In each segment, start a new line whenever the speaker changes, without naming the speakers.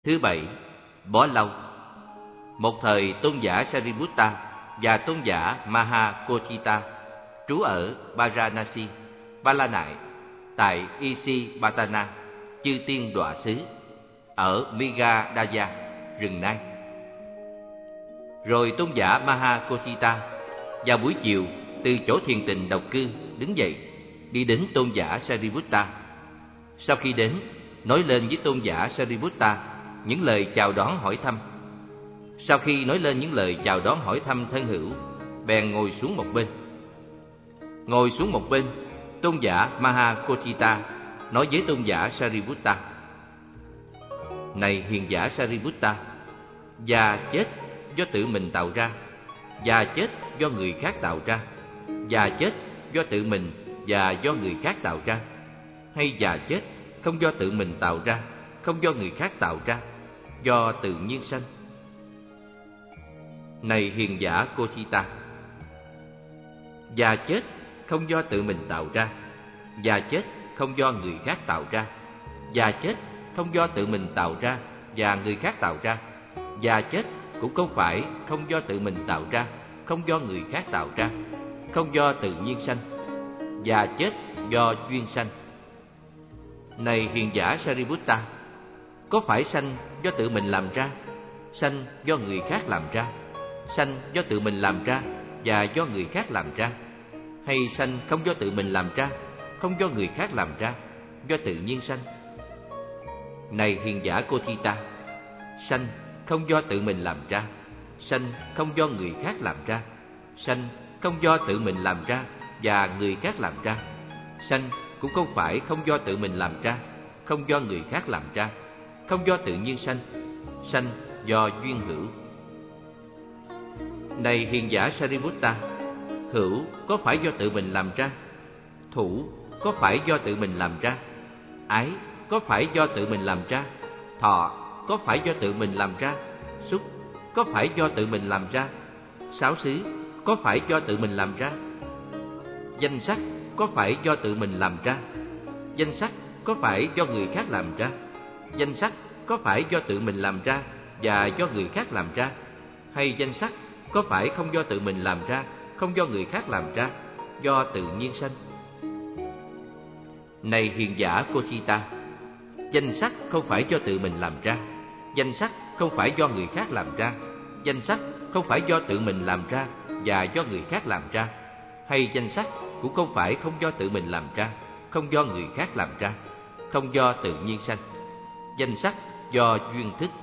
Thứ bảy, bó lau. Một thời tôn giả Sariputta và tôn giả Mahakothita trú ở Varanasi, Ba La Nại, tại Isipatana, chư tiên đọa xứ, ở Migadaya, rừng Nai. Rồi tôn giả Mahakothita vào buổi chiều từ chỗ thiền tịnh độc cư đứng dậy, đi đến tôn giả Sariputta. Sau khi đến, nói lên với tôn giả Sariputta những lời chào đón hỏi thăm. Sau khi nói lên những lời chào đón hỏi thăm thân hữu, bèn ngồi xuống một bên. Ngồi xuống một bên, tôn giả Mahakothita nói với tôn giả Sariputta: Này hiền giả Sariputta, già chết do tự mình tạo ra, già chết do người khác tạo ra, già chết do tự mình và do người khác tạo ra, hay già chết không do tự mình tạo ra, không do người khác tạo ra, do tự nhiên sanh? Này hiền giả Kothita, già chết không do tự mình tạo ra, già chết không do người khác tạo ra, già chết không do tự mình tạo ra và người khác tạo ra, già chết cũng không phải không do tự mình tạo ra, không do người khác tạo ra, không do tự nhiên sanh, già chết do duyên sanh. Này hiền giả Sariputta, có phải sanh do tự mình làm ra, sanh do người khác làm ra, sanh do tự mình làm ra và do người khác làm ra, hay sanh không do tự mình làm ra, không do người khác làm ra, do tự nhiên sanh? Này hiền giả Kothita, sanh không do tự mình làm ra, sanh không do người khác làm ra, sanh không do tự mình làm ra và người khác làm ra, sanh cũng không phải không do tự mình làm ra, không do người khác làm ra, không do tự nhiên sanh, sanh do duyên hữu. Này hiền giả Sariputta, hữu có phải do tự mình làm ra, thủ có phải do tự mình làm ra, ái có phải do tự mình làm ra, thọ có phải do tự mình làm ra, xúc có phải do tự mình làm ra, sáu xứ có phải do tự mình làm ra, danh sắc có phải do tự mình làm ra, danh sắc có phải do người khác làm ra, danh sắc có phải do tự mình làm ra và do người khác làm ra, hay danh sắc có phải không do tự mình làm ra, không do người khác làm ra, do tự nhiên sanh? Này hiền giả Kothita, danh sắc không phải do tự mình làm ra, danh sắc không phải do người khác làm ra, danh sắc không phải do tự mình làm ra và do người khác làm ra, hay danh sắc cũng không phải không do tự mình làm ra, không do người khác làm ra, không do tự nhiên sanh. Danh sắc do duyên thức.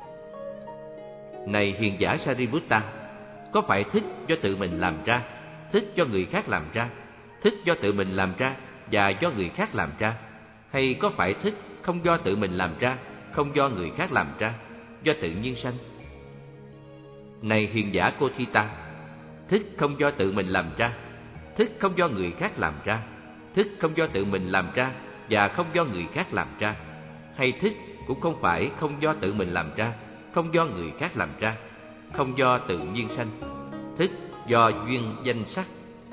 Này hiền giả Sariputta, có phải thức do tự mình làm ra, thức do người khác làm ra, thức do tự mình làm ra và do người khác làm ra, hay có phải thức không do tự mình làm ra, không do người khác làm ra, do tự nhiên sanh? Này hiền giả Kothita, thức không do tự mình làm ra, thức không do người khác làm ra, thức không do tự mình làm ra và không do người khác làm ra, hay thức cũng không phải không do tự mình làm ra, không do người khác làm ra, không do tự nhiên sanh, thức do duyên danh sắc.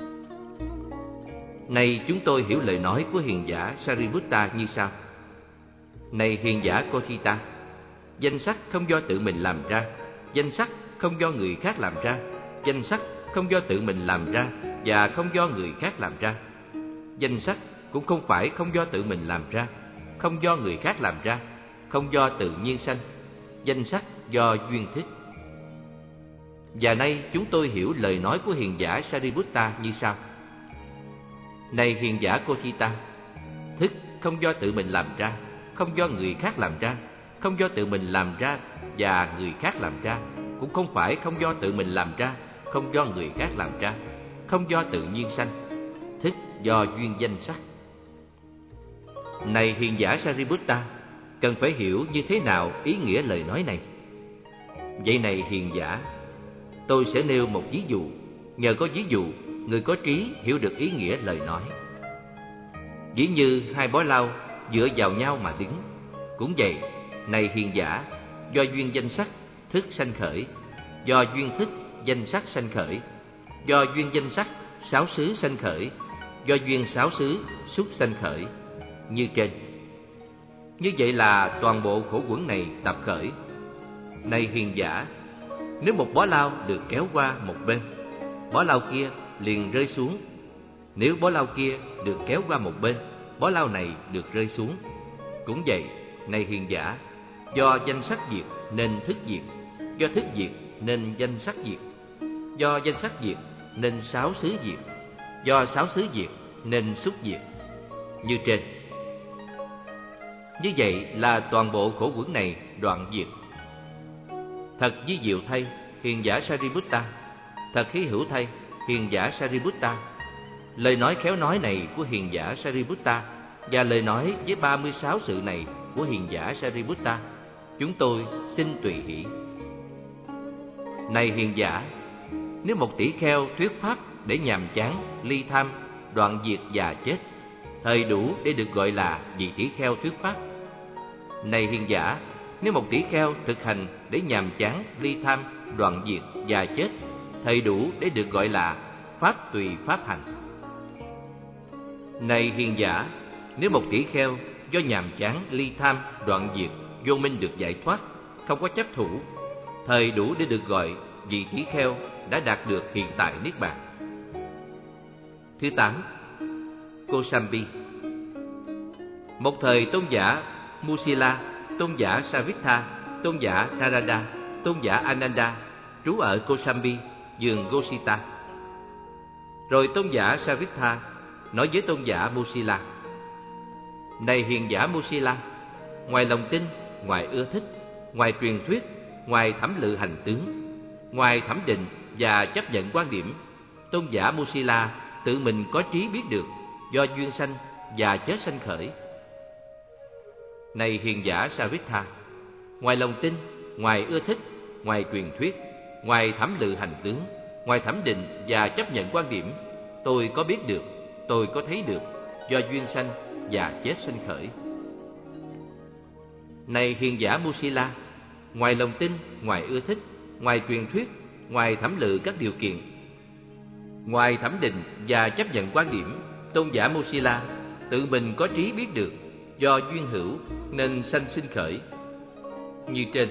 Này chúng tôi hiểu lời nói của hiền giả Sariputta như sau: Này hiền giả Kothita, danh sắc không do tự mình làm ra, danh sắc không do người khác làm ra, danh sắc không do tự mình làm ra và không do người khác làm ra, danh sắc cũng không phải không do tự mình làm ra, không do người khác làm ra, không do tự nhiên sanh, danh sắc do duyên thức. Và nay chúng tôi hiểu lời nói của hiền giả Sariputta như sau: Này hiền giả Kothita, thức không do tự mình làm ra, không do người khác làm ra, không do tự mình làm ra và người khác làm ra, cũng không phải không do tự mình làm ra, không do người khác làm ra, không do tự nhiên sanh, thức do duyên danh sắc. Này hiền giả Sariputta, cần phải hiểu như thế nào ý nghĩa lời nói này? Vậy này hiền giả, tôi sẽ nêu một ví dụ, nhờ có ví dụ người có trí hiểu được ý nghĩa lời nói. Ví như hai bó lau dựa vào nhau mà đứng. Cũng vậy, này hiền giả, do duyên danh sắc, thức sanh khởi, do duyên thức, danh sắc sanh khởi, do duyên danh sắc, sáu xứ sanh khởi, do duyên sáu xứ, xúc sanh khởi, như trên. Như vậy là toàn bộ khổ uẩn này tập khởi. Này hiền giả, nếu một bó lau được kéo qua một bên, bó lau kia liền rơi xuống. Nếu bó lau kia được kéo qua một bên, bó lau này được rơi xuống. Cũng vậy, này hiền giả, do danh sắc diệt nên thức diệt, do thức diệt nên danh sắc diệt, do danh sắc diệt nên sáu xứ diệt, do sáu xứ diệt nên xúc diệt. Như trên. Như vậy là toàn bộ khổ uẩn này đoạn diệt. Thật vi diệu thay, hiền giả Sariputta, thật hy hữu thay, hiền giả Sariputta. Lời nói khéo nói này của hiền giả Sariputta và lời nói với 36 sự này của hiền giả Sariputta, chúng tôi xin tùy hỷ. Này hiền giả, nếu một tỷ kheo thuyết pháp để nhàm chán, ly tham, đoạn diệt và chết, thời đủ để được gọi là vị tỷ kheo thuyết pháp. Này hiền giả, nếu một tỷ kheo thực hành để nhàm chán, ly tham, đoạn diệt và chết, thời đủ để được gọi là pháp tùy pháp hành. Này hiền giả, nếu một tỷ kheo do nhàm chán, ly tham, đoạn diệt, vô minh được giải thoát, không có chấp thủ, thời đủ để được gọi vị tỷ kheo đã đạt được hiện tại niết bàn. Thứ 8. Kosambi. Một thời tôn giả Musila, tôn giả Savitha, tôn giả Narada, tôn giả Ananda trú ở Kosambi, vườn Gosita. Rồi tôn giả Savitha nói với tôn giả Musila: Này hiền giả Musila, ngoài lòng tin, ngoài ưa thích, ngoài truyền thuyết, ngoài thẩm lự hành tướng, ngoài thẩm định và chấp nhận quan điểm, tôn giả Musila tự mình có trí biết được do duyên sanh và chết sanh khởi. Này hiền giả Savitha, ngoài lòng tin, ngoài ưa thích, ngoài truyền thuyết, ngoài thẩm lự hành tướng, ngoài thẩm định và chấp nhận quan điểm, tôi có biết được, tôi có thấy được do duyên sanh và chết sanh khởi. Này hiền giả Musila, ngoài lòng tin, ngoài ưa thích, ngoài truyền thuyết, ngoài thẩm lự các điều kiện, ngoài thẩm định và chấp nhận quan điểm, tôn giả Musila tự mình có trí biết được do duyên hữu nên sanh sinh khởi. Như trên.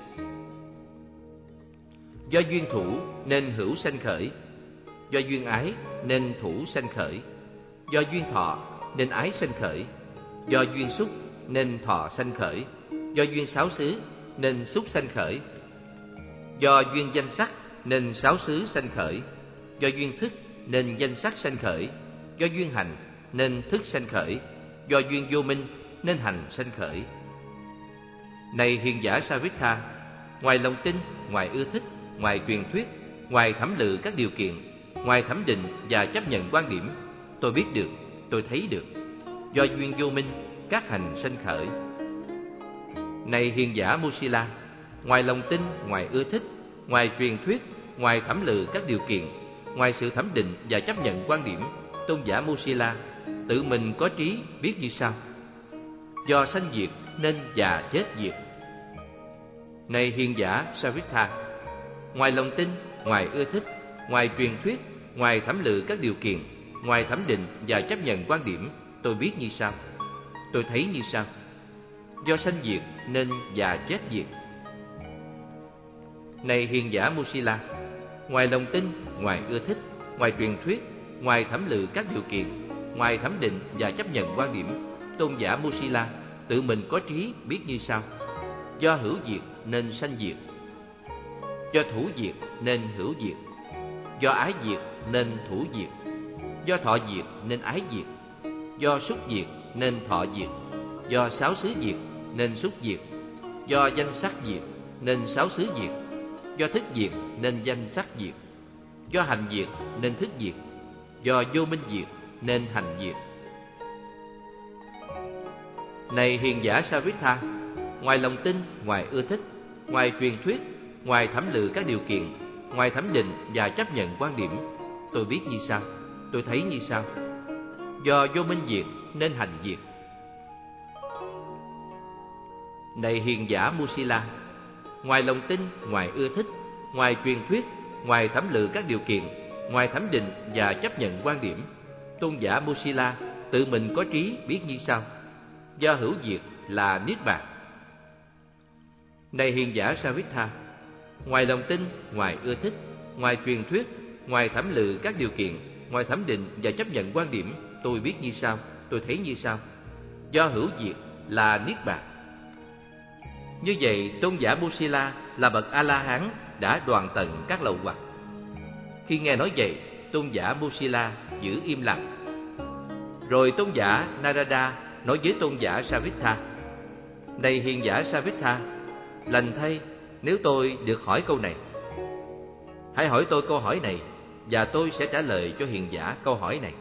Do duyên thủ nên hữu sanh khởi, do duyên ái nên thủ sanh khởi, do duyên thọ nên ái sanh khởi, do duyên xúc nên thọ sanh khởi, do duyên sáu xứ nên xúc sanh khởi, do duyên danh sắc nên sáu xứ sanh khởi, do duyên thức nên danh sắc sanh khởi, do duyên hành nên thức sanh khởi, do duyên vô minh nên hành sanh khởi. Này hiền giả Savitha, ngoài lòng tin, ngoài ưa thích, ngoài truyền thuyết, ngoài thẩm lự các điều kiện, ngoài thẩm định và chấp nhận quan điểm, tôi biết được, tôi thấy được do duyên vô minh các hành sanh khởi. Này hiền giả Musila, ngoài lòng tin, ngoài ưa thích, ngoài truyền thuyết, ngoài thẩm lự các điều kiện, ngoài sự thẩm định và chấp nhận quan điểm, tôn giả Musila tự mình có trí biết như sau: do sanh diệt nên già chết diệt. Này hiền giả Savitha, ngoài lòng tin, ngoài ưa thích, ngoài truyền thuyết, ngoài thẩm lự các điều kiện, ngoài thẩm định và chấp nhận quan điểm, tôi biết như sau, tôi thấy như sau: do sanh diệt nên già chết diệt. Này hiền giả Musila, ngoài lòng tin, ngoài ưa thích, ngoài truyền thuyết, ngoài thẩm lự các điều kiện, ngoài thẩm định và chấp nhận quan điểm, tôn giả Musila tự mình có trí biết như sau: do hữu diệt nên sanh diệt, do thủ diệt nên hữu diệt, do ái diệt nên thủ diệt, do thọ diệt nên ái diệt, do xúc diệt nên thọ diệt, do sáu xứ diệt nên xúc diệt, do danh sắc diệt nên sáu xứ diệt, do thức diệt nên danh sắc diệt, do hành diệt nên thức diệt, do vô minh diệt nên hành diệt. Này hiền giả Savitha, ngoài lòng tin, ngoài ưa thích, ngoài truyền thuyết, ngoài thẩm lự các điều kiện, ngoài thẩm định và chấp nhận quan điểm, tôi biết như sau, tôi thấy như sau: do vô minh diệt nên hành diệt. Này hiền giả Musila, ngoài lòng tin, ngoài ưa thích, ngoài truyền thuyết, ngoài thẩm lự các điều kiện, ngoài thẩm định và chấp nhận quan điểm, tôn giả Musila tự mình có trí biết như sau: do hữu diệt là niết bàn. Này hiền giả Savitha, ngoài lòng tin, ngoài ưa thích, ngoài truyền thuyết, ngoài thẩm lự các điều kiện, ngoài thẩm định và chấp nhận quan điểm tôi biết như sau, tôi thấy như sau, do hữu diệt là niết bàn. Như vậy, tôn giả Mosila là bậc A-la-hán đã đoạn tận các lậu hoặc. Khi nghe nói vậy, tôn giả Mosila giữ im lặng. Rồi tôn giả Narada nói với tôn giả Savitha: Này hiền giả Savitha, lành thay nếu tôi được hỏi câu này. Hãy hỏi tôi câu hỏi này, và tôi sẽ trả lời cho hiền giả câu hỏi này.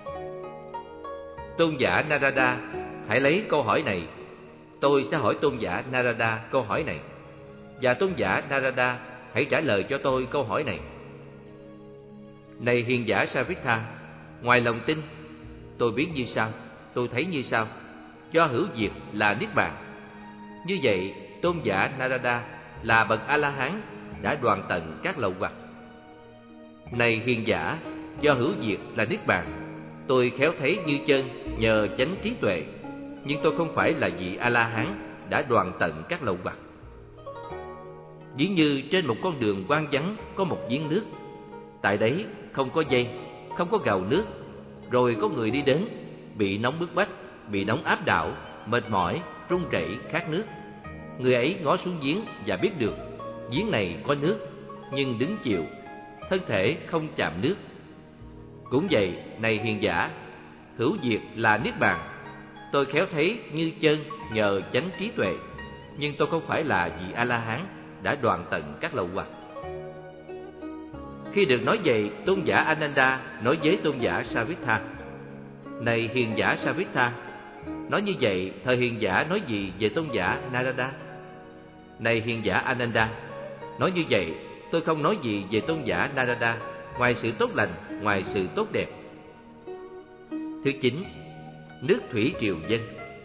Tôn giả Narada, hãy lấy câu hỏi này. Tôi sẽ hỏi tôn giả Narada câu hỏi này, và tôn giả Narada hãy trả lời cho tôi câu hỏi này. Này hiền giả Savitha, ngoài lòng tin, tôi biết như sau, tôi thấy như sau, do hữu diệt là niết bàn. Như vậy, tôn giả Narada là bậc A-la-hán đã đoạn tận các lậu hoặc. Này hiền giả, do hữu diệt là niết bàn, tôi khéo thấy như chân nhờ chánh trí tuệ, nhưng tôi không phải là vị A-la-hán đã đoạn tận các lậu hoặc. Ví như trên một con đường hoang vắng có một giếng nước, tại đấy không có dây, không có gầu nước. Rồi có người đi đến, bị nóng bức bách, bị nóng áp đảo, mệt mỏi, run rẩy khát nước. Người ấy ngó xuống giếng và biết được giếng này có nước, nhưng đứng chịu, thân thể không chạm nước. Cũng vậy, này hiền giả, hữu diệt là niết bàn, tôi khéo thấy như chân nhờ chánh trí tuệ, nhưng tôi không phải là vị A-la-hán đã đoạn tận các lậu hoặc. Khi được nói vậy, tôn giả Ananda nói với tôn giả Savitha: Này hiền giả Savitha, nói như vậy, thời hiền giả nói gì về tôn giả Narada? Này hiền giả Ananda, nói như vậy, tôi không nói gì về tôn giả Narada, ngoài sự tốt lành, ngoài sự tốt đẹp. Thứ 9. Nước thủy triều dân.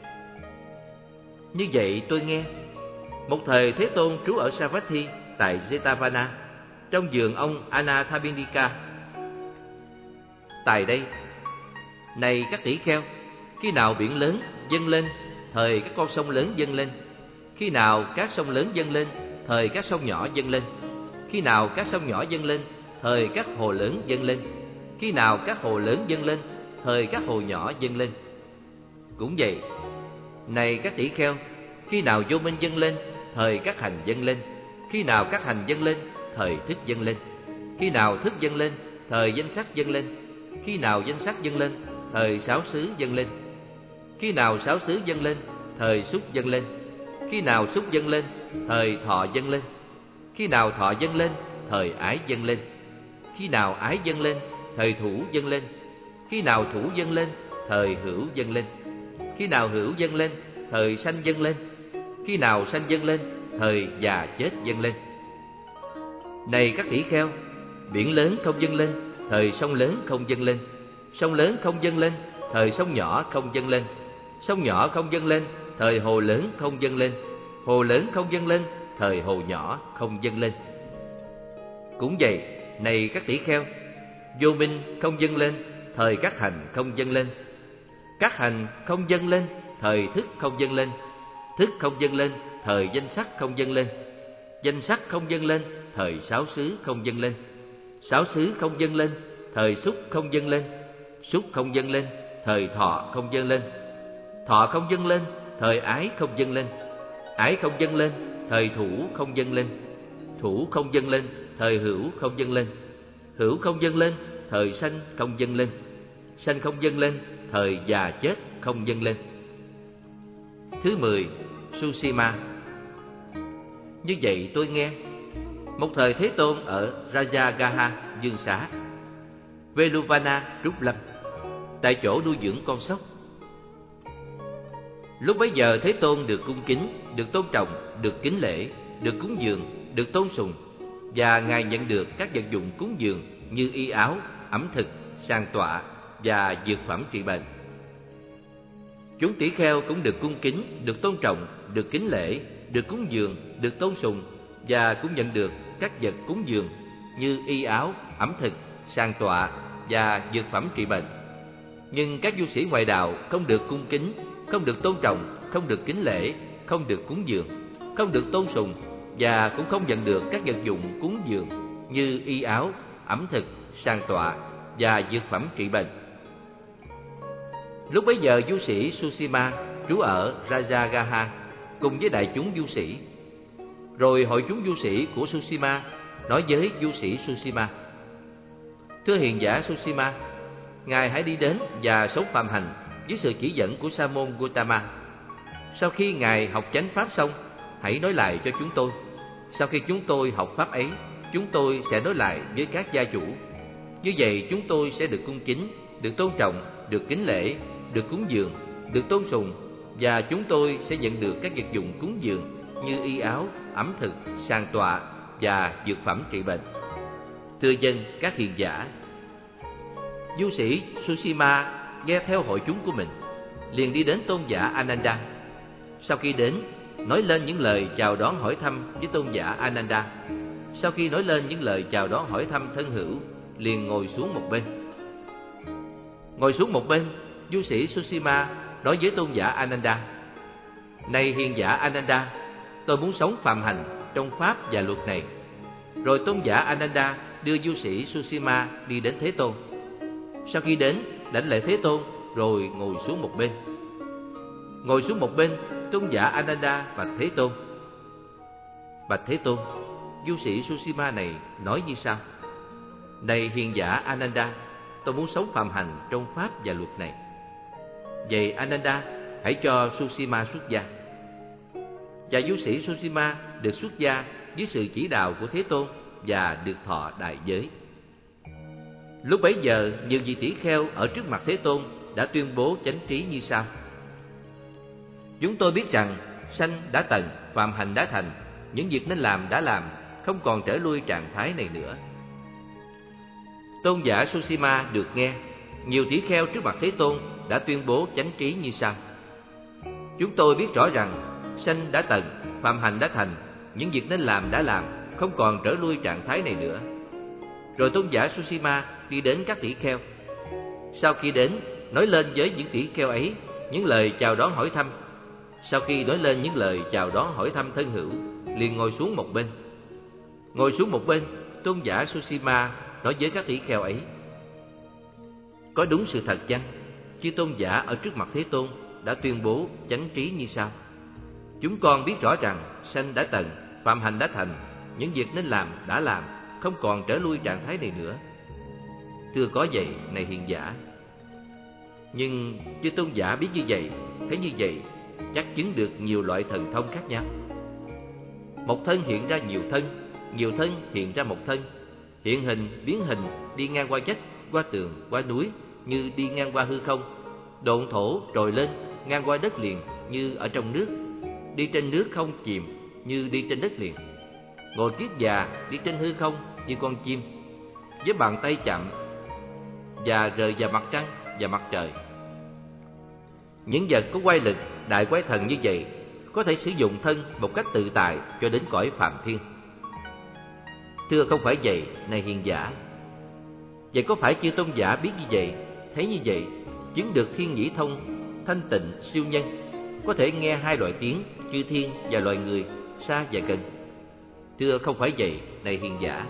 Như vậy tôi nghe, một thời Thế Tôn trú ở Savatthi tại Jetavana, trong vườn ông Anathapindika. Tại đây, này các tỷ kheo, khi nào biển lớn dâng lên, thời các con sông lớn dâng lên. Khi nào các sông lớn dâng lên, thời các sông nhỏ dâng lên. Khi nào các sông nhỏ dâng lên, thời các hồ lớn dâng lên. Khi nào các hồ lớn dâng lên, thời các hồ nhỏ dâng lên. Cũng vậy, này các tỷ kheo, khi nào vô minh dâng lên, thời các hành dâng lên. Khi nào các hành dâng lên, thời thức dâng lên. Khi nào thức dâng lên, thời danh sắc dâng lên. Khi nào danh sắc dâng lên, thời sáu xứ dâng lên. Khi nào sáu xứ dâng lên, thời xúc dâng lên. Khi nào xúc dâng lên, thời thọ dâng lên. Khi nào thọ dâng lên, thời ái dâng lên. Khi nào ái dâng lên, thời thủ dâng lên. Khi nào thủ dâng lên, thời hữu dâng lên. Khi nào hữu dâng lên, thời sanh dâng lên. Khi nào sanh dâng lên, thời già chết dâng lên. Này các tỷ kheo, biển lớn không dâng lên, thời sông lớn không dâng lên. Sông lớn không dâng lên, thời sông nhỏ không dâng lên. Sông nhỏ không dâng lên, thời hồ lớn không dâng lên. Hồ lớn không dâng lên, thời hồ nhỏ không dâng lên. Cũng vậy, này các tỷ kheo, vô minh không dâng lên, thời các hành không dâng lên. Các hành không dâng lên, thời thức không dâng lên. Thức không dâng lên, thời danh sắc không dâng lên. Danh sắc không dâng lên, thời sáu xứ không dâng lên. Sáu xứ không dâng lên, thời xúc không dâng lên. Xúc không dâng lên, thời thọ không dâng lên. Thọ không dâng lên, thời ái không dâng lên. Ái không dâng lên, thời thủ không dâng lên. Thủ không dâng lên, thời hữu không dâng lên. Hữu không dâng lên, thời sanh không dâng lên. Sanh không dâng lên, thời già chết không dâng lên. Thứ 10. Susima. Như vậy tôi nghe, một thời Thế Tôn ở Rajagaha Dương Xá, Veluvana Trúc Lâm, tại chỗ nuôi dưỡng con sóc. Lúc bấy giờ Thế Tôn được cung kính, được tôn trọng, được kính lễ, được cúng dường, được tôn sùng, và Ngài nhận được các vật dụng cúng dường như y áo, ẩm thực, sàng tọa và dược phẩm trị bệnh. Chúng tỷ kheo cũng được cung kính, được tôn trọng, được kính lễ, được cúng dường, được tôn sùng, và cũng nhận được các vật cúng dường như y áo, ẩm thực, sàng tọa và dược phẩm trị bệnh. Nhưng các du sĩ ngoại đạo không được cung kính, không được tôn trọng, không được kính lễ, không được cúng dường, không được tôn sùng, và cũng không nhận được các vật dụng cúng dường như y áo, ẩm thực, sàn tọa và dược phẩm trị bệnh. Lúc bấy giờ du sĩ Susima trú ở Rajagaha cùng với đại chúng du sĩ. Rồi hội chúng du sĩ của Susima nói với du sĩ Susima: Thưa hiền giả Susima, ngài hãy đi đến và sống phàm hành với sự chỉ dẫn của Sa môn Gotama. Sau khi ngài học chánh pháp xong, hãy nói lại cho chúng tôi. Sau khi chúng tôi học pháp ấy, chúng tôi sẽ nói lại với các gia chủ. Như vậy chúng tôi sẽ được cung kính, được tôn trọng, được kính lễ, được cúng dường, được tôn sùng, và chúng tôi sẽ nhận được các vật dụng cúng dường như y áo, ẩm thực, sàn tọa và dược phẩm trị bệnh. Thưa dân các hiền giả. Du sĩ Susima nghe theo hội chúng của mình, liền đi đến tôn giả Ananda. Sau khi đến, nói lên những lời chào đón hỏi thăm với tôn giả Ananda. Sau khi nói lên những lời chào đón hỏi thăm thân hữu, liền ngồi xuống một bên. Ngồi xuống một bên, du sĩ Susima nói với tôn giả Ananda: Này hiền giả Ananda, tôi muốn sống phàm hành trong pháp và luật này. Rồi tôn giả Ananda đưa du sĩ Susima đi đến Thế Tôn. Sau khi đến, đảnh lễ Thế Tôn, rồi ngồi xuống một bên. Ngồi xuống một bên, tôn giả Ananda bạch Thế Tôn: Bạch Thế Tôn, du sĩ Susima này nói như sau: Này hiền giả Ananda, tôi muốn sống phàm hành trong pháp và luật này. Vậy Ananda, hãy cho Susima xuất gia. Và du sĩ Susima được xuất gia dưới sự chỉ đạo của Thế Tôn và được thọ đại giới. Lúc bấy giờ, nhiều vị tỷ kheo ở trước mặt Thế Tôn đã tuyên bố chánh trí như sau: Chúng tôi biết rằng sanh đã tận, phàm hành đã thành, những việc nên làm đã làm, không còn trở lui trạng thái này nữa. Tôn giả Susima được nghe, nhiều tỷ kheo trước mặt Thế Tôn đã tuyên bố chánh trí như sau: Chúng tôi biết rõ rằng sanh đã tận, phàm hành đã thành, những việc nên làm đã làm, không còn trở lui trạng thái này nữa. Rồi tôn giả Susima đi đến các tỷ kheo. Sau khi đến, nói lên với những tỷ kheo ấy những lời chào đón hỏi thăm. Sau khi nói lên những lời chào đón hỏi thăm thân hữu, liền ngồi xuống một bên. Ngồi xuống một bên, tôn giả Susima nói với các tỷ kheo ấy: Có đúng sự thật chăng? Chư tôn giả ở trước mặt Thế Tôn đã tuyên bố chánh trí như sau: Chúng con biết rõ rằng sanh đã tận, phàm hành đã thành, những việc nên làm đã làm, không còn trở lui trạng thái này nữa. Thưa có vậy, này hiền giả. Nhưng chư tôn giả biết như vậy, thấy như vậy, chắc chứng được nhiều loại thần thông khác nhau. Một thân hiện ra nhiều thân hiện ra một thân, hiện hình, biến hình, đi ngang qua vách, qua tường, qua núi, như đi ngang qua hư không, độn thổ trồi lên, ngang qua đất liền, như ở trong nước, đi trên nước không chìm, như đi trên đất liền, ngồi kiết già, đi trên hư không, như con chim, với bàn tay chạm và rời vào mặt trăng và mặt trời. Những vật có quay lực, đại quái thần như vậy có thể sử dụng thân một cách tự tại cho đến cõi phàm thiên. Thưa không phải vậy, này hiền giả. Vậy có phải chư tôn giả biết như vậy, thấy như vậy, chứng được thiên nhĩ thông, thanh tịnh, siêu nhân, có thể nghe hai loại tiếng, chư thiên và loài người, xa và gần? Thưa không phải vậy, này hiền giả.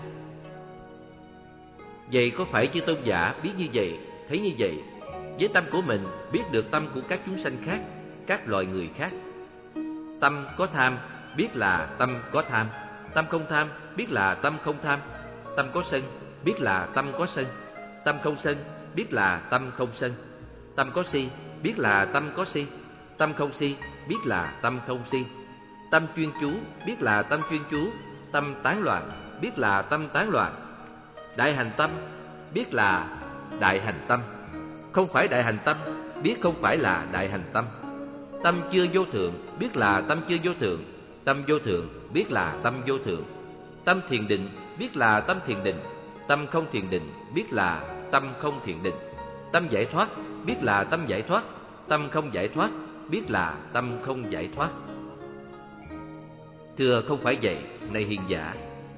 Vậy có phải chư tôn giả biết như vậy, thấy như vậy, với tâm của mình biết được tâm của các chúng sanh khác, các loài người khác? Tâm có tham, biết là tâm có tham. Tâm không tham, biết là tâm không tham. Tâm có sân, biết là tâm có sân. Tâm không sân, biết là tâm không sân. Tâm có si, biết là tâm có si. Tâm không si, biết là tâm không si. Tâm chuyên chú, biết là tâm chuyên chú. Tâm tán loạn, biết là tâm tán loạn. Đại hành tâm, biết là đại hành tâm. Không phải đại hành tâm, biết không phải là đại hành tâm. Tâm chưa vô thượng, biết là tâm chưa vô thượng. Tâm vô thượng, biết là tâm vô thượng. Tâm thiền định, biết là tâm thiền định. Tâm không thiền định, biết là tâm không thiền định. Tâm giải thoát, biết là tâm giải thoát. Tâm không giải thoát, biết là tâm không giải thoát. Thưa không phải vậy, này hiền giả.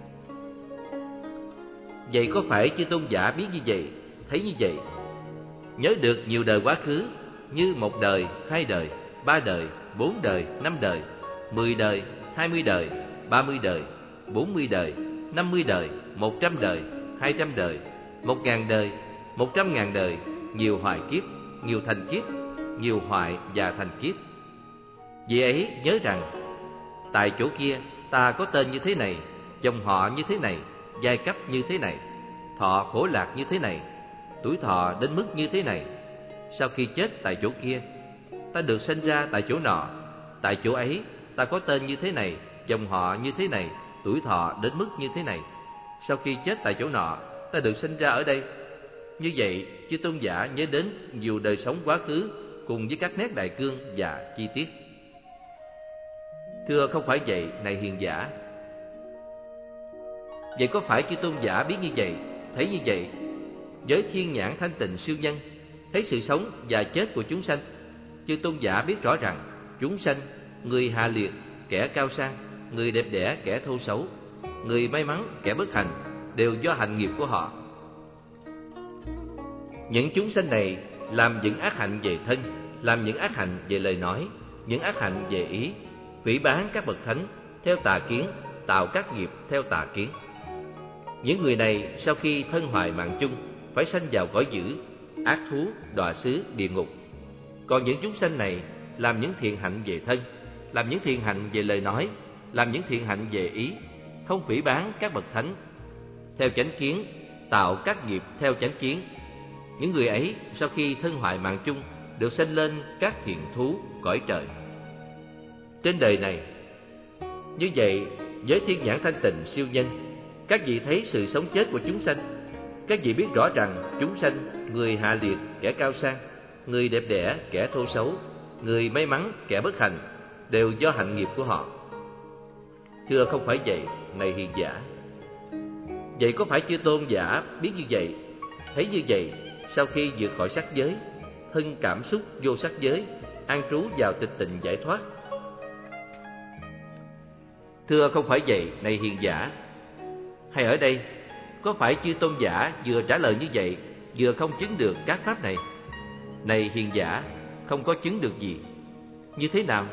Vậy có phải chư tôn giả biết như vậy, thấy như vậy, nhớ được nhiều đời quá khứ, như một đời, hai đời, ba đời, 4 đời, 5 đời, 10 đời, 20 đời, 30 đời, 40 đời, 50 đời, 100 đời, 200 đời, 1.000 đời, 100.000 đời, nhiều hoài kiếp, nhiều thành kiếp, nhiều hoại và thành kiếp. Vì ấy nhớ rằng, tại chỗ kia ta có tên như thế này, dòng họ như thế này, giai cấp như thế này, thọ khổ lạc như thế này, tuổi thọ đến mức như thế này. Sau khi chết tại chỗ kia, ta được sinh ra tại chỗ nọ. Tại chỗ ấy ta có tên như thế này, dòng họ như thế này, tuổi thọ đến mức như thế này. Sau khi chết tại chỗ nọ, ta được sinh ra ở đây. Như vậy, chư tôn giả nhớ đến nhiều đời sống quá khứ cùng với các nét đại cương và chi tiết. Thưa không phải vậy, này hiền giả. Vậy có phải chư tôn giả biết như vậy, thấy như vậy, với thiên nhãn thanh tịnh siêu nhân, thấy sự sống và chết của chúng sanh, chư tôn giả biết rõ rằng chúng sanh, người hạ liệt, kẻ cao sang, người đẹp đẽ, kẻ thô xấu, người may mắn, kẻ bất hạnh, đều do hành nghiệp của họ. Những chúng sanh này làm những ác hạnh về thân, làm những ác hạnh về lời nói, những ác hạnh về ý, phỉ báng các bậc thánh theo tà kiến, tạo các nghiệp theo tà kiến. Những người này sau khi thân hoại mạng chung phải sanh vào cõi dữ, ác thú, đọa xứ, địa ngục. Còn những chúng sanh này làm những thiện hạnh về thân, làm những thiện hạnh về lời nói, làm những thiện hạnh về ý, không phỉ báng các bậc thánh theo chánh kiến, tạo các nghiệp theo chánh kiến. Những người ấy sau khi thân hoại mạng chung được sanh lên các thiện thú cõi trời. Trên đời này, như vậy với thiên nhãn thanh tịnh siêu nhân, các vị thấy sự sống chết của chúng sanh. Các vị biết rõ rằng chúng sanh, người hạ liệt, kẻ cao sang, người đẹp đẽ, kẻ thô xấu, người may mắn, kẻ bất hạnh, đều do hạnh nghiệp của họ. Thưa không phải vậy, này hiền giả. Vậy có phải chư tôn giả biết như vậy, thấy như vậy, sau khi vượt khỏi sắc giới, thân cảm xúc vô sắc giới, an trú vào tịch tịnh giải thoát? Thưa không phải vậy, này hiền giả. Hay ở đây, có phải chư tôn giả vừa trả lời như vậy, vừa không chứng được các pháp này? Này hiền giả, không có chứng được gì. Như thế nào?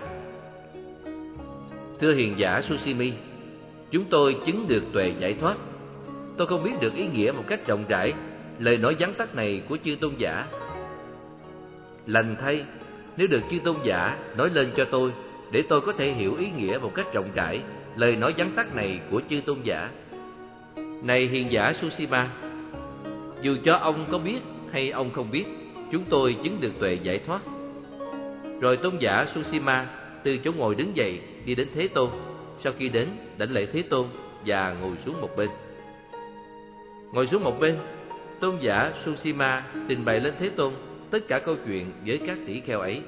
Thưa hiền giả Susimi, chúng tôi chứng được tuệ giải thoát. Tôi không biết được ý nghĩa một cách rộng rãi lời nói vắn tắt này của chư tôn giả. Lành thay, nếu được chư tôn giả nói lên cho tôi, để tôi có thể hiểu ý nghĩa một cách rộng rãi lời nói vắn tắt này của chư tôn giả. Này hiền giả Susima, dù cho ông có biết hay ông không biết, chúng tôi chứng được tuệ giải thoát. Rồi tôn giả Susima từ chỗ ngồi đứng dậy đi đến Thế Tôn. Sau khi đến, đảnh lễ Thế Tôn và ngồi xuống một bên. Ngồi xuống một bên, tôn giả Susima trình bày lên Thế Tôn tất cả câu chuyện với các tỷ kheo ấy.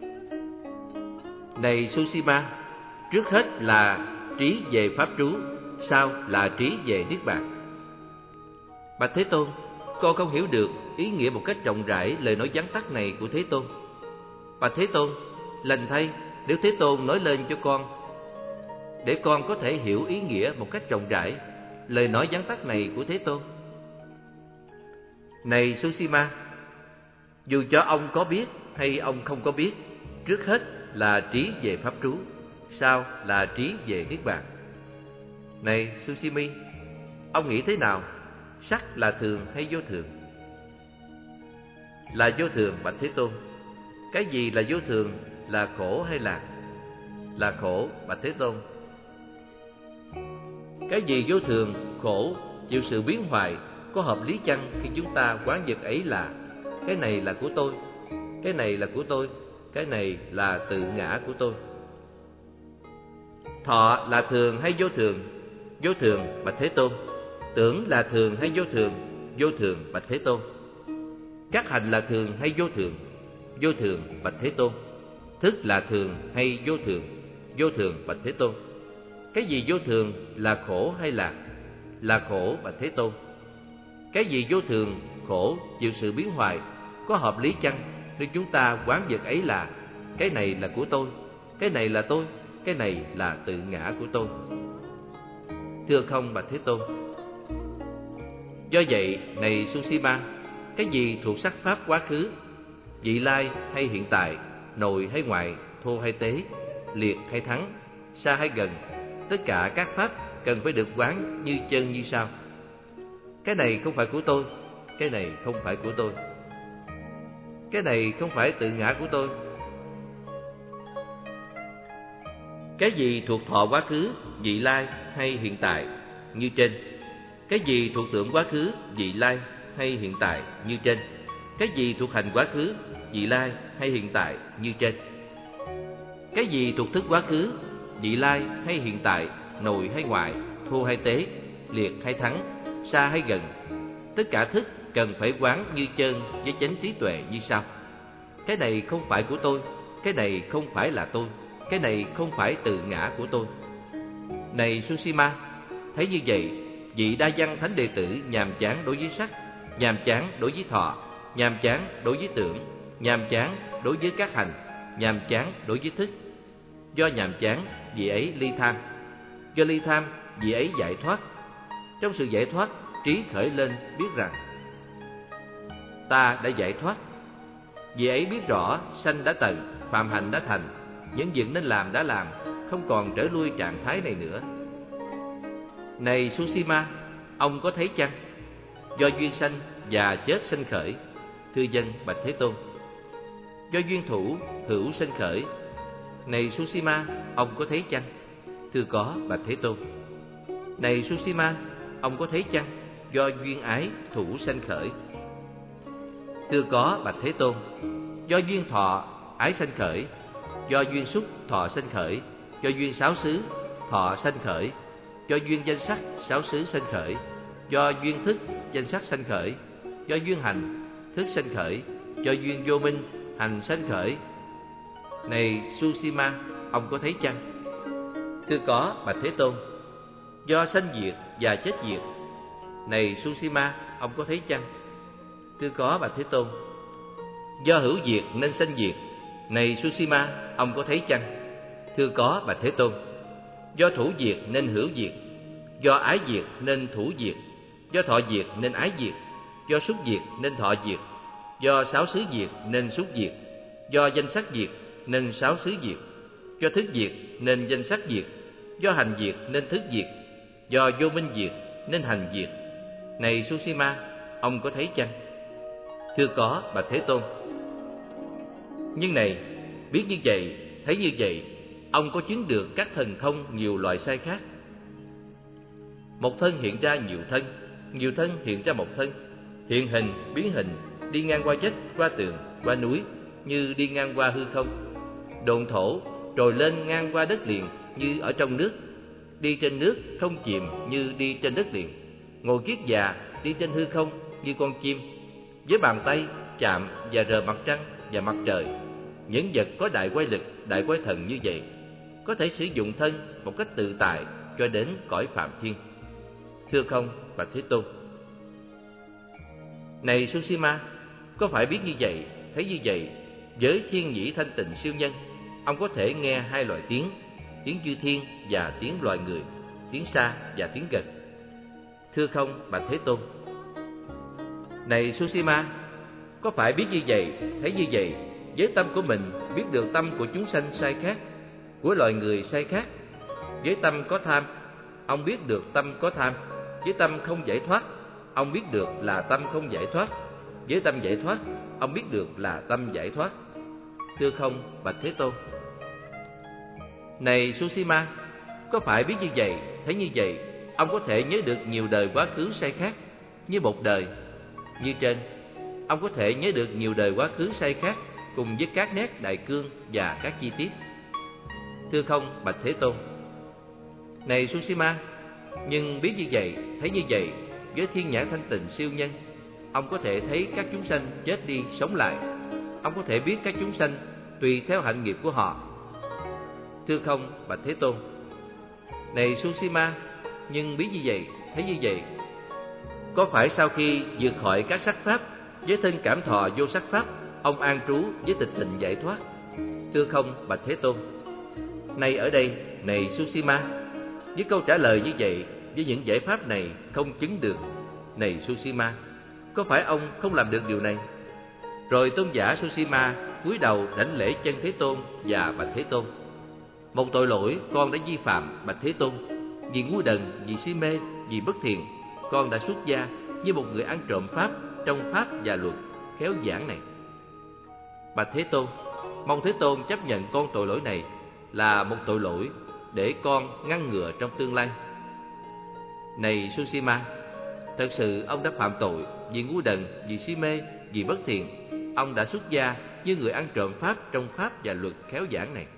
Này Susima, trước hết là trí về pháp trú, sau là trí về niết bàn. Bạch Thế Tôn, con không hiểu được ý nghĩa một cách rộng rãi lời nói vắn tắt này của Thế Tôn. Bạch Thế Tôn, lành thay, nếu Thế Tôn nói lên cho con, để con có thể hiểu ý nghĩa một cách rộng rãi lời nói vắn tắt này của Thế Tôn. Này Susima, dù cho ông có biết hay ông không có biết, trước hết là trí về pháp trú, sau là trí về niết bàn. Này Susimi, ông nghĩ thế nào? Sắc là thường hay vô thường? Là vô thường, bạch Thế Tôn. Cái gì là vô thường, là khổ hay lạc? Là khổ, bạch Thế Tôn. Cái gì vô thường, khổ, chịu sự biến hoại, có hợp lý chăng khi chúng ta quán vật ấy là cái này là của tôi, cái này là của tôi, cái này là tự ngã của tôi? Thọ là thường hay vô thường? Vô thường, bạch Thế Tôn. Tưởng là thường hay vô thường? Vô thường, bạch Thế Tôn. Các hành là thường hay vô thường? Vô thường, bạch Thế Tôn. Thức là thường hay vô thường? Vô thường, bạch Thế Tôn. Cái gì vô thường, là khổ hay lạc? Là khổ, bạch Thế Tôn. Cái gì vô thường, khổ, chịu sự biến hoại, có hợp lý chăng nếu chúng ta quán vật ấy là cái này là của tôi, cái này là tôi, cái này là tự ngã của tôi? Thưa không, bạch Thế Tôn. Do vậy, này Susima, cái gì thuộc sắc pháp quá khứ, vị lai hay hiện tại, nội hay ngoại, thô hay tế, liệt hay thắng, xa hay gần, tất cả các pháp cần phải được quán như chân như sau. Cái này không phải của tôi, cái này không phải của tôi, cái này không phải tự ngã của tôi. Cái gì thuộc thọ quá khứ, vị lai hay hiện tại như trên. Cái gì thuộc tưởng quá khứ, vị lai hay hiện tại như trên. Cái gì thuộc hành quá khứ, vị lai hay hiện tại như trên. Cái gì thuộc thức quá khứ, vị lai hay hiện tại, nội hay ngoại, thô hay tế, liệt hay thắng, xa hay gần, tất cả thức cần phải quán như chân với chánh trí tuệ như sau. Cái này không phải của tôi, cái này không phải là tôi, cái này không phải tự ngã của tôi. Này Susima, thấy như vậy, vị đa văn thánh đệ tử nhàm chán đối với sắc, nhàm chán đối với thọ, nhàm chán đối với tưởng, nhàm chán đối với các hành, nhàm chán đối với thức. Do nhàm chán, vị ấy ly tham. Do ly tham, vị ấy giải thoát. Trong sự giải thoát, trí khởi lên biết rằng ta đã giải thoát. Vị ấy biết rõ sanh đã tận, phàm hành đã thành, những việc nên làm đã làm, không còn trở lui trạng thái này nữa. Này Susima, ông có thấy chăng? Do duyên sanh và chết sanh khởi. Thưa dân bạch Thế Tôn. Do duyên thủ hữu sanh khởi. Này Susima, ông có thấy chăng? Thưa có bạch Thế Tôn. Này Susima, ông có thấy chăng? Do duyên ái thủ sanh khởi. Thưa có bạch Thế Tôn. Do duyên thọ ái sanh khởi. Do duyên xúc thọ sanh khởi. Do duyên sáu xứ thọ sanh khởi. Do duyên danh sắc sáu xứ sanh khởi. Do duyên thức danh sắc sanh khởi. Do duyên hành thức sanh khởi. Do duyên vô minh hành sanh khởi. Này Susima, ông có thấy chăng? Thưa có bạch Thế Tôn. Do sanh diệt và chết diệt. Này Susima, ông có thấy chăng? Thưa có bạch Thế Tôn. Do hữu diệt nên sanh diệt. Này Susima, ông có thấy chăng? Thưa có bạch Thế Tôn. Do thủ diệt nên hữu diệt. Do ái diệt nên thủ diệt. Do thọ diệt nên ái diệt. Do xúc diệt nên thọ diệt. Do sáu xứ diệt nên xúc diệt. Do danh sắc diệt nên sáu xứ diệt. Do thức diệt nên danh sắc diệt. Do hành diệt nên thức diệt. Do vô minh diệt nên hành diệt. Này Susima, ông có thấy chăng? Thưa có bạch Thế Tôn. Nhưng này, biết như vậy, thấy như vậy, ông có chứng được các thần thông nhiều loại sai khác. Một thân hiện ra nhiều thân, nhiều thân hiện ra một thân, hiện hình, biến hình, đi ngang qua vách, qua tường, qua núi, như đi ngang qua hư không. Độn thổ, trồi lên ngang qua đất liền như ở trong nước, đi trên nước không chìm như đi trên đất liền, ngồi kiết già đi trên hư không như con chim, với bàn tay chạm và rờ mặt trăng và mặt trời. Những vật có đại quái lực, đại quái thần như vậy có thể sử dụng thân một cách tự tại cho đến cõi phạm thiên. Thưa không bạch Thế Tôn. Này Susima, có phải biết như vậy, thấy như vậy, với thiên nhĩ thanh tịnh siêu nhân, ông có thể nghe hai loại tiếng, tiếng chư thiên và tiếng loài người, tiếng xa và tiếng gần. Thưa không bạch Thế Tôn. Này Susima, có phải biết như vậy, thấy như vậy, với tâm của mình biết được tâm của chúng sanh sai khác, của loài người sai khác. Với tâm có tham, ông biết được tâm có tham. Với tâm không giải thoát, ông biết được là tâm không giải thoát. Với tâm giải thoát, ông biết được là tâm giải thoát. Thưa không bạch Thế Tôn. Này Susima, có phải biết như vậy, thấy như vậy, ông có thể nhớ được nhiều đời quá khứ sai khác như một đời. Như trên, ông có thể nhớ được nhiều đời quá khứ sai khác cùng với các nét đại cương và các chi tiết. Thưa không bạch Thế Tôn. Này Susima, nhưng biết như vậy, thấy như vậy, với thiên nhãn thanh tịnh siêu nhân, ông có thể thấy các chúng sanh chết đi sống lại. Ông có thể biết các chúng sanh tùy theo hạnh nghiệp của họ. Thưa không bạch Thế Tôn. Này Susima, nhưng biết như vậy, thấy như vậy, có phải sau khi vượt khỏi các sắc pháp với thân cảm thọ vô sắc pháp, ông an trú với tịch tịnh giải thoát? Thưa không bạch Thế Tôn. Nay ở đây, này Susima, với câu trả lời như vậy, với những giải pháp này không chứng được. Này Susima, có phải ông không làm được điều này? Rồi tôn giả Susima cúi đầu đảnh lễ chân Thế Tôn và bạch Thế Tôn: Một tội lỗi con đã vi phạm bạch Thế Tôn. Vì ngu đần, vì si mê, vì bất thiện, con đã xuất gia như một người ăn trộm pháp trong pháp và luật khéo giảng này. Bạch Thế Tôn, mong Thế Tôn chấp nhận con tội lỗi này là một tội lỗi để con ngăn ngừa trong tương lai. Này Susima, thật sự ông đã phạm tội vì ngu đần, vì si mê, vì bất thiện. Ông đã xuất gia như người ăn trộm pháp trong pháp và luật khéo giảng này.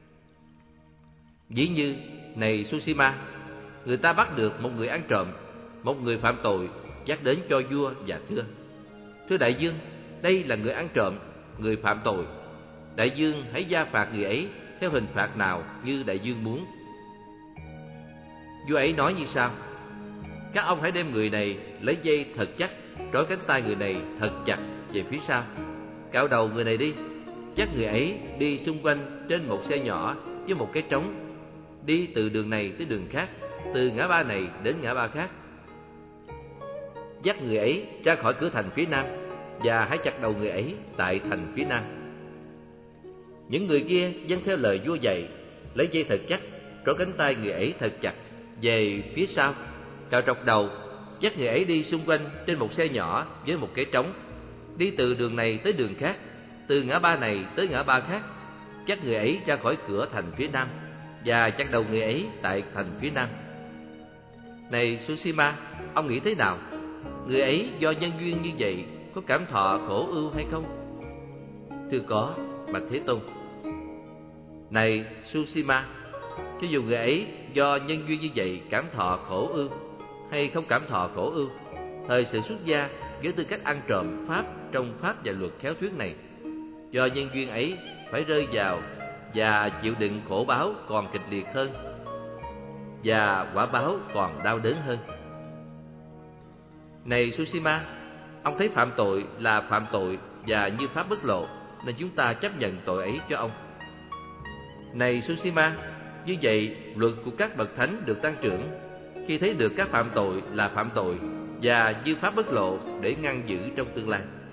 Ví như, này Susima, người ta bắt được một người ăn trộm, một người phạm tội, dắt đến cho vua và thưa: Thưa đại vương, đây là người ăn trộm, người phạm tội. Đại vương hãy gia phạt người ấy theo hình phạt nào như đại vương muốn. Vua ấy nói như sau: Các ông hãy đem người này lấy dây thật chắc, trói cánh tay người này thật chặt về phía sau, cạo đầu người này đi, dắt người ấy đi xung quanh trên một xe nhỏ với một cái trống, đi từ đường này tới đường khác, từ ngã ba này đến ngã ba khác. Dắt người ấy ra khỏi cửa thành phía nam và hãy chặt đầu người ấy tại thành phía nam. Những người kia vâng theo lời vua dạy, lấy dây thật chắc, trói cánh tay người ấy thật chặt về phía sau, cạo trọc đầu, dắt người ấy đi xung quanh trên một xe nhỏ với một cái trống, đi từ đường này tới đường khác, từ ngã ba này tới ngã ba khác. Dắt người ấy ra khỏi cửa thành phía nam và chặt đầu người ấy tại thành phía nam. Này Susima, ông nghĩ thế nào? Người ấy do nhân duyên như vậy có cảm thọ khổ ưu hay không? Thưa có, bạch Thế Tôn. Này Susima, cho dù người ấy do nhân duyên như vậy cảm thọ khổ ưu hay không cảm thọ khổ ưu, thời sự xuất gia với tư cách ăn trộm pháp trong pháp và luật khéo thuyết này, do nhân duyên ấy phải rơi vào và chịu đựng khổ báo còn kịch liệt hơn, và quả báo còn đau đớn hơn. Này Susima, ông thấy phạm tội là phạm tội và như pháp bất lộ, nên chúng ta chấp nhận tội ấy cho ông. Này Susima, như vậy luật của các bậc thánh được tăng trưởng khi thấy được các phạm tội là phạm tội và như pháp bất lộ để ngăn giữ trong tương lai.